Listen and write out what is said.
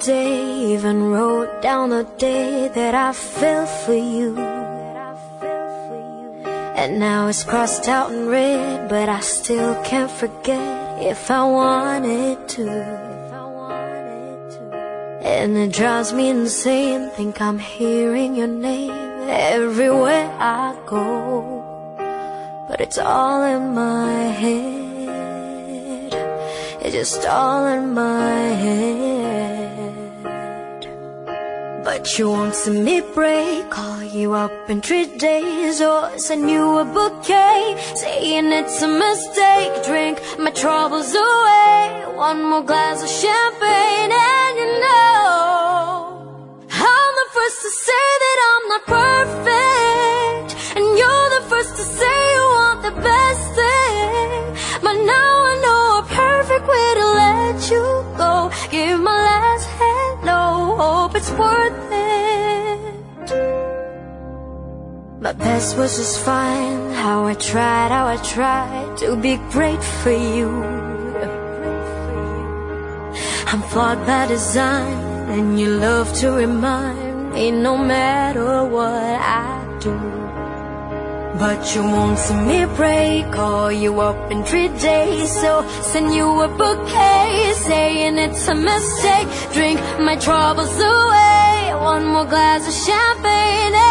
day, even wrote down the day that I fell for you. And now it's crossed out in red, but I still can't forget if I wanted to. And it drives me insane, think I'm hearing your name everywhere I go. But it's all in my head, it's just all in my head. But you won't see me break, call you up in 3 days, or send you a bouquet, saying it's a mistake. Drink my troubles away, one more glass of champagne, and you know I'm the first to say that I'm not perfect, and you're the first to say you want the best thing. But now I know a perfect way to let you go. Give my last hello, hope it's worth it. My best was just fine, how I tried to be great for you. I'm flawed by design, and you love to remind me no matter what I do. But you won't see me break, call you up in 3 days, so send you a bouquet, saying it's a mistake. Drink my troubles away, one more glass of champagne.